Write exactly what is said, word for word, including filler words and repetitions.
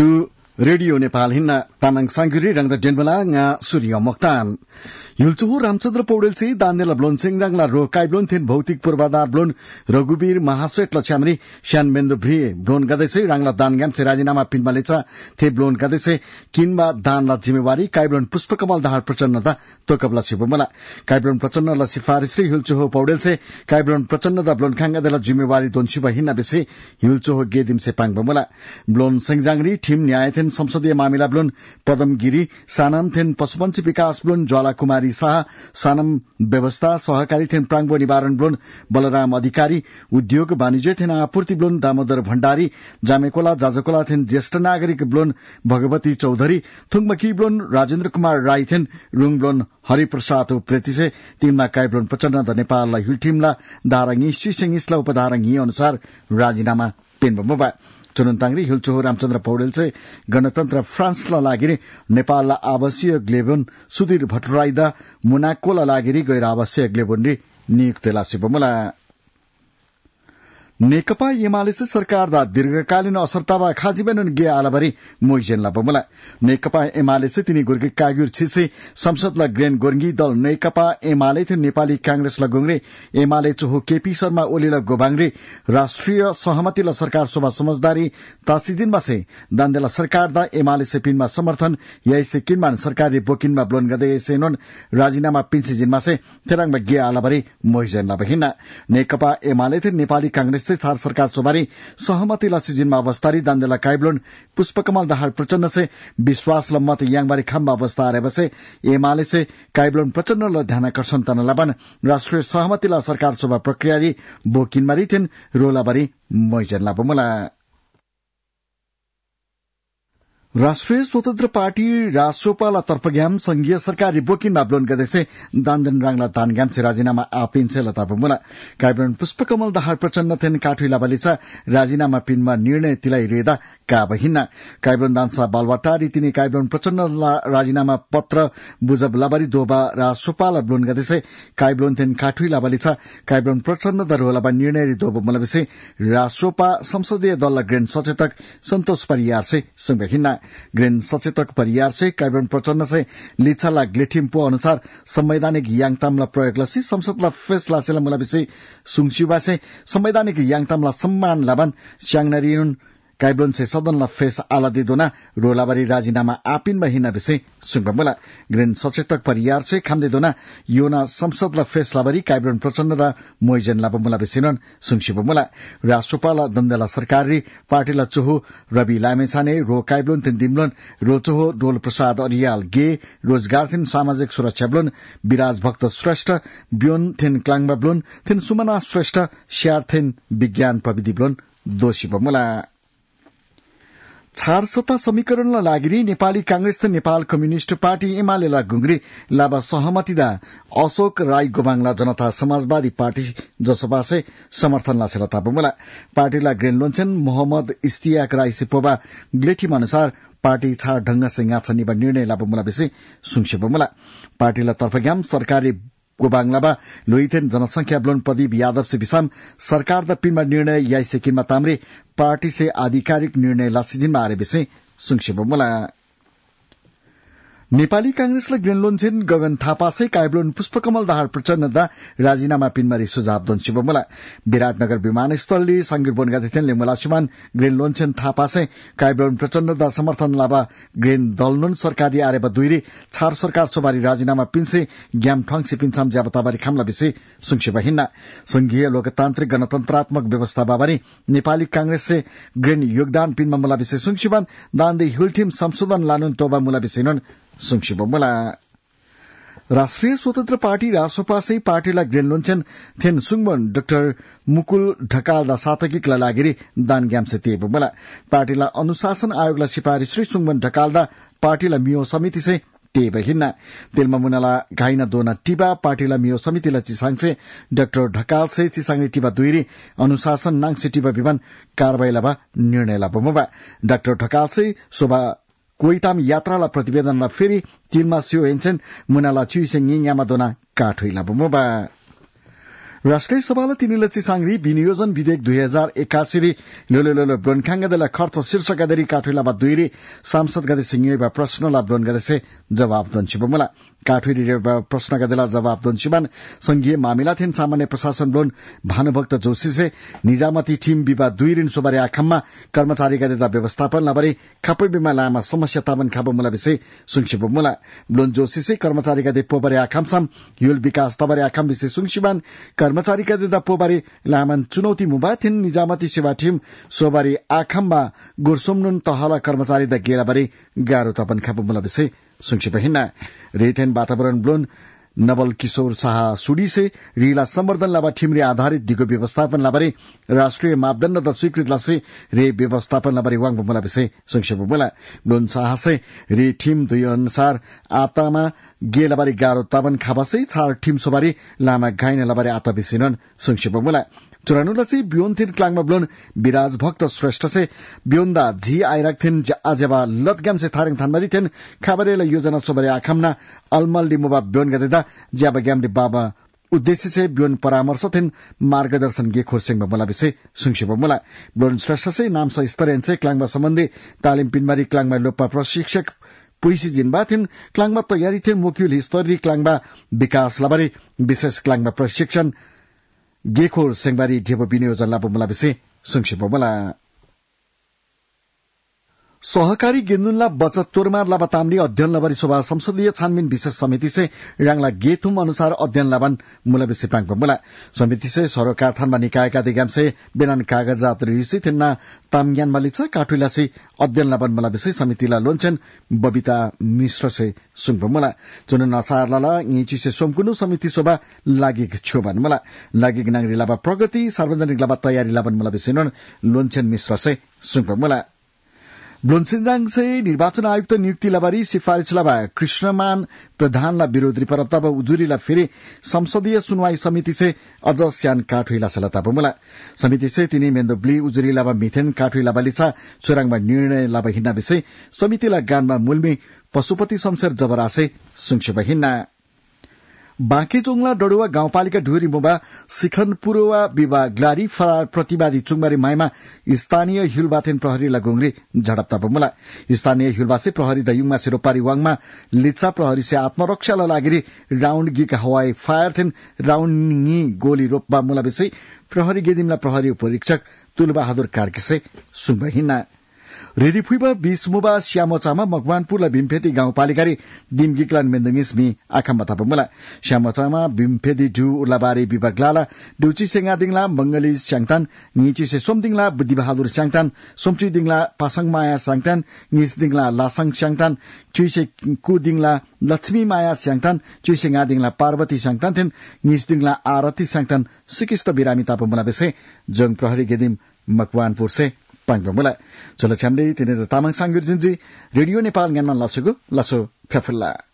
Su Radio Nepal hinna tamang sanguri rang da denbala nga Surya Mokhtan. Yulchuhu Ramchandra Paudel से दान्देला ब्लोन सेंगजांगला रो काय ब्लोन थेन भौतिक पूर्वाधार ब्लोन रघुवीर महासेट लछामरी श्यान बेन्दु भ्री ब्लोन गदैसे रांगला दानगाम से राजीनामा पिनमालेचा थे ब्लोन गदैसे किनबा दानला जिम्मेवारी काय ब्लोन पुष्पकमल दाहार प्रचन्नता तोकबला सिबमला काय ब्लोन प्रचन्नला सिफारिस रे युल्चुहो पौडेल से काय ब्लोन प्रचन्नता ब्लोन खांगादेला जिम्मेवारी दोनसिबा हिन्ना बेसे युल्चुहो गेदिम से पांगबमला ब्लोन सेंगजांगरी ठिम न्याय थेन संसदीय मामिला ब्लोन पदमगिरी सानम थेन पशुपन्छी विकास ब्लोन ज्वाला कुमारी शाह सानम व्यवस्था सहकारी थेन प्राङ्गो निवारण ब्लोन बलराम अधिकारी उद्योग वाणिज्य थेन आपूर्ति ब्लोन दामोदर भण्डारी जामेकोला जाजकोला थेन ज्येष्ठ नागरिक ब्लोन भगवती चौधरी थुङमकी ब्लोन राजेन्द्र कुमार राई थेन रुङ ब्लोन हरिप्रसाद उप्रेतिसे टीमला काय ब्लोन प्रचण्ड द नेपाललाई हुल टीमला दारंगी सिसिङिसला उपदारंगी अनुसार राजीनामा पेनबमबा चुनतांग्री हिलचोहो रामचन्द्र पौडेल से गणतन्त्र फ्रान्सला लागिरे नेपालला आवश्यक ग्लेबन सुधीर भट्टराईदा मोनाकोला लागिरे गैर आवश्यक ग्लेबन नियुक्तिला सिबमला नेकपा एमाले सरकार दा दीर्घकालीन असरतावा खाजिबेन गे आलाबरी मोइजेन लाबमला नेकपा एमाले से तिनी गुर्गे कागुर छिसे संसदला ग्रेन गोर्गी दल नेकपा एमाले थे नेपाली कांग्रेस ला गोंग्रे एमाले चोहो केपी शर्मा ओलीला गोबांग्रे राष्ट्रिय सहमतिला सरकार सभा समझदारी तासिजिन बासे दान्देला सरकार दा एमाले से पिनमा समर्थन यैसे किनमान सरकारी बोकिनमा ब्लोन गदे सेनोन राजीनामा पिन्सिजिन मासे तेराङमा गे आलाबरी मोइजेन लाबहिना नेकपा एमाले थे नेपाली कांग्रेस छार सरकार सोबारी सहमति लसिजिनमा अवस्थारी दान्देला काइब्लोन पुष्पकमल दाहाल प्रचण्ड से विश्वास ल मत याङबारी खाम्बा अवस्था आरे बसे एमाले से काइब्लोन प्रचण्ड ल ध्यानाकर्षण तन लबन राष्ट्रिय सहमति ल सरकार सभा प्रक्रियारी बोकिनमारी थिन रोलाबारी मोइजन लाबमला राष्ट्रिय स्वतन्त्र पार्टी रासोपाला तर्फग्याम संघीय सरकारी बोकिनमा ब्लोन गदेसे दान्दन राङला दानग्याम से राजीनामा आपिन्से लताबमुला काइब्लोन पुष्पकमल दाहाल प्रचण्ड थेन काठुइला बलिचा राजीनामा पिनमा निर्णय तिलाई रेदा काबहिना काइब्लोन दान्सा बालवाटारी तिनी काइब्लोन प्रचण्ड राजीनामा पत्र बुजब लाबारी दोबा रासोपाला ब्लोन गदेसे काइब्लोन थेन काठुइला बलिचा काइब्लोन प्रचण्ड दरहोलाबा निर्णय रि दोब मलबेसे रासोपा संसदीय दल ग्रेन सचेतक सन्तोष परियार से संगहिना ग्रेन सचेतक परियार से काइब्लोन प्रचण्ड से लिछाला ग्लेठिम्पो अनुसार संवैधानिक याङतामला प्रयोग लसी संसदला फैसला सेला मुलाबिसे सुङसिबा से संवैधानिक याङतामला सम्मान लाबन स्याङनरियुन काइब्लोन से सदनला फेस आलादी दोना रोलाबारी राजीनामा आपिन महिना बिसे सुङबमुला ग्रेन सचेतक परियार से खामदे दोना योना संसदला फेस लाबारी काइब्लोन प्रचण्ड दा मोइजन लाबमुला बिसेनन सुङसिबमुला राष्ट्रपाला दन्देला सरकारी पार्टीला चोहो रवि लामेछाने रो काइब्लोन थिन दिमलोन रो चोहो डोल प्रसाद अरियाल गे रोजगार थिन सामाजिक सुरक्षा ब्लोन विराज भक्त श्रेष्ठ ब्योन थिन क्लाङबा ब्लोन थिन सुमना श्रेष्ठ श्यार थिन विज्ञान प्रविधि ब्लोन दोषी बमुला छार सत्ता समीकरणलाई लागिरी नेपाली कांग्रेस र नेपाल कम्युनिष्ट पार्टी एमालेला गुंग्री लाबा सहमतिदा अशोक राई गोबाङला जनता समाजवादी पार्टी जसपासे समर्थन लासेला ताबमुला पार्टीला ग्रेन लोन्छन मोहम्मद इस्तियाक राई सिपोबा ग्लेटिम अनुसार पार्टी छार ढंग से गाछनिबा निर्णय लाबमुला बेसे सुङसेबमुला पार्टीला तर्फग्याम सरकारी गोबाङलाबा लोइथेन जनसंख्या ब्लोन प्रदीप यादव से बिसाम सरकार द पिनमा निर्णय याई सेकिनमा तामरे पार्टी से आधिकारिक निर्णय लासिजिनमा आरे बिसे सुङसेबमुला नेपाली कांग्रेसले ग्रेनलोन्छेन गगन थापासे काइब्लोन पुष्पकमल दाहाल प्रचण्ड दा राजीनामा पिनमारी सुझाव दोनसिबमुला विराटनगर विमानस्थलले सांगिर बोनगाथेनले मुलासुमान ग्रेनलोन्छेन थापासे काइब्लोन प्रचण्ड दा समर्थन लाबा ग्रेन दलनुन सरकारी आरेबा दुइरे छार सरकार सोबारी राजीनामा पिन्से ग्याम ठंगसे पिन्छाम ज्याबताबारी खामला बिसे सुङसेबहिन्ना संघीय लोकतान्त्रिक गणतन्त्रात्मक व्यवस्था बाबारी नेपाली कांग्रेस से ग्रेन योगदान पिनमा मुला बिसे सुङसिबान दान्दे हिलटिम संशोधन लानुन तोबा मुला बिसेनन सुङसिबमुला राष्ट्रिय स्वतन्त्र पार्टी रासोपा से पार्टीला ग्रेन लोन्छन थेन सुङमन डाक्टर मुकुल ढकालदा सातकिकला लागिरी दान ग्यामसे तेबमुला पार्टीला अनुशासन आयोगला सिफारिस श्री सुङमन ढकालदा पार्टीला मियो समिति से तेबहिन्ना तेलमा मुनाला घाइना दोना टिबा पार्टीला मियो समितिला चिसाङसे डाक्टर ढकाल से चिसाङले टिबा दुइरी अनुशासन नाङसे टिबा विमान कारबाहीलाबा निर्णय लाबमुबा डाक्टर ढकाल से शोभा कोइताम यात्राला प्रतिवेदनला फेरि तीनमा सियो हेन्छन् मुनाला चुइसे ङिङामा दोना काठुइला बमोबा राष्ट्रिय सभाले तिनीले चिसाङ्री विनियोजन विधेयक दुई हजार एकासी लोलो ब्रोनखाङ्गदेला खर्च शीर्षक गदरी काठुला दुईरी सांसद गदे सिंह प्रश्नला ब्रोन गदेसे जवाब दन्छिबमुला काठुरी प्रश्न गदेला जवाब दन्छिबान संघीय मामिला थिन सामान्य प्रशासन ब्लोन भानुभक्त जोशी से निजामती टीम विवा दुई ऋण सोबारे आखममा कर्मचारी गदेदा व्यवस्थापन लाबारे खापै बिमा लामा समस्या ताबन खाबमुला विषय सुंक्षिबमुला ब्लोन जोशी से कर्मचारी गदे पोबारे आखमसम युल विकास तबारे आखम विषय सुंक्षिबान कर्मचारी गदेदा पोबारे लामन चुनौती मुबा थिन निजामती सेवा टीम सोबारे आखममा गुरसुमनुन तहला कर्मचारी द गेलाबारे गारो ताबन खाबमुला विषय सुंक्षिब हिन्ना रेथेन वातावरण ब्लोन नवल किशोर शाह सुडी से रीला संवर्धन लाभा ठिमरे आधारित दिगो व्यवस्थापन लाबारे राष्ट्रिय मापदण्ड द स्वीकृत लासे रे व्यवस्थापन लाबारे वाङ बमुला विषय संक्षेप मुला ब्लोन शाह से रे ठिम दुई अनुसार आतामा गे लाबारे गारो ताबन खाबासे छार ठिम सोबारे लामा गाइन लाबारे आता बिसिनन संक्षेप मुला चुरानुलसी बियोन्थिन क्लाङमा ब्लोन विराज भक्त श्रेष्ठ से बियोन्दा झी आइराक्थिन आजेबा लतगाम से थारङ थानबादी थिन खाबरेला योजना सोबरे आखमना अलमल डिमुबा बियोन गदेदा ज्याबा ग्यामले बाबा उद्देश्य से बियोन परामर्श थिन मार्गदर्शन गे खोरसेङमा मुला विषय सुंक्षिब मुला ब्लोन श्रेष्ठ से नामसा स्तरेन से क्लाङमा सम्बन्धी तालिम पिनबारी क्लाङमा लोपा प्रशिक्षक पुइसी जिनबा थिन क्लाङमा तयारी थिन मोक्युल हिस्टोरी क्लाङमा विकास लाबारे विशेष क्लाङमा प्रशिक्षण गेखोर सेङबारी ढेबो विनियोजन लाभमुला विषय संक्षेप मुला सहकारी गेन्दुनला बचत तोरमार लाभा तामली अध्ययन लाबारी सभा संसदीय छानबिन विशेष समिति से राङला गेथुम अनुसार अध्ययन लाबान मुला विषय पाङ मुला समिति से सरकार थानमा निकायका दिगाम से बेनान कागजात रिसी थिन्ना तामज्ञान मालिछ काठुला से अध्ययन लाबान मुला विषय समितिला लोन्छन बबिता मिश्र से सुंग मुला जुन नसार लाला इची से सोमकुनु समिति सभा लागि छोबान मुला लागि नांगरी लाबा प्रगति सार्वजनिक लाबा तयारी लाबान मुला विषय नन लोन्छन मिश्र से सुंग मुला ब्लोनसिन्जाङ से निर्वाचन आयुक्त नियुक्ति लाबारी सिफारिश लाबा कृष्णमान प्रधानला विरोधी पर तब उजुरीला फेरि संसदीय सुनवाई समिति से अझ स्यान काठुइला सलता बमुला समिति से तिनी मेन्दोब्ली उजुरी लाबा मिथेन काठुइला बालिसा चुराङमा निर्णय लाबा हिन्ना विषय समितिला गानमा मूलमी पशुपति शमशेर जबरासे सुंक्षिब हिन्ना बाँकेचोङला डडुवा गाउँपालिका ढुरी मुबा सिखन पुरोवा विवाह ग्लारी फरार प्रतिवादी चुङबारी माइमा स्थानीय हिलबाथेन प्रहरी लगोङरी झडप्ता बमुला स्थानीय हिलबासे प्रहरी दयुङमा सिरोपारी वाङमा लिच्छा प्रहरी से आत्मरक्षा लागिरी राउण्ड गिक हवाई फायर थिन राउण्ड नी गोली रोपबा मुला विषय प्रहरी गेदिमला प्रहरी उपरीक्षक तुलबहादुर कार्की से सुंब हिन्ना रेडीफुइबा बीस मुबा श्यामोचामा मकवानपुरला भीमफेदी गाउँपालिकाले दिमगिक्लान मेन्दुङिस मी आखम बता बमुला श्यामोचामा भीमफेदी ढु उर्लाबारी विभागलाला डुची सेंगादिङला मंगली स्याङतान निची से सोमदिङला बुद्धिबहादुर स्याङतान सोमचुइ दिङला पासङ माया स्याङतान निस दिङला लासङ स्याङतान चुइसे कुदिङला लक्ष्मी माया स्याङतान चुइसे गादिङला पार्वती स्याङतान थिन निस दिङला आरती स्याङतान सिकिस्त बिरामी तापमुला बेसे जङ प्रहरी गेदिम मकवानपुर से पाङबमुला चलो छ्यामले तिने तामाङ सांगुर जिन्जी रेडियो नेपाल ज्ञानमा लसगु लसो फेफुल्ला